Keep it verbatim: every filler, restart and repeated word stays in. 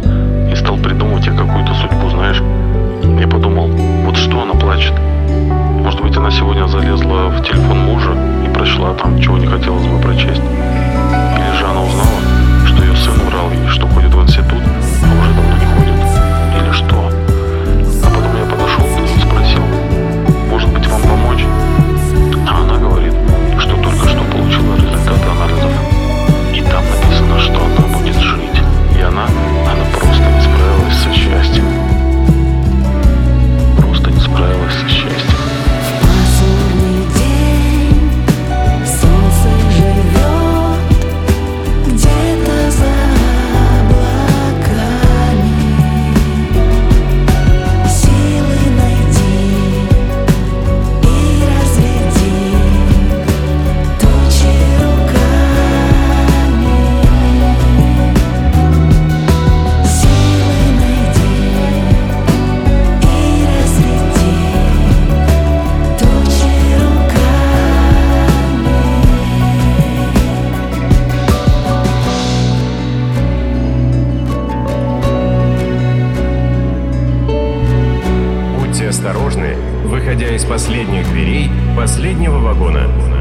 и стал придумывать ей какую-то судьбу, знаешь. Я подумал, вот что она плачет? Может быть, она сегодня залезла в телефон мужа и прочла там, чего не хотелось бы прочесть. Или же она узнала, что ее сын врал ей, что ходит в институт, а уже давно не ходит. Или что? А потом я подошел к ней и спросил, может быть, вам помочь? А она говорит, что только что получила результаты анализов. И там написано, что она будет жить. И она, она просто не справилась со счастьем. Просто не справилась со счастьем. Будьте осторожны, выходя из последних дверей последнего вагона.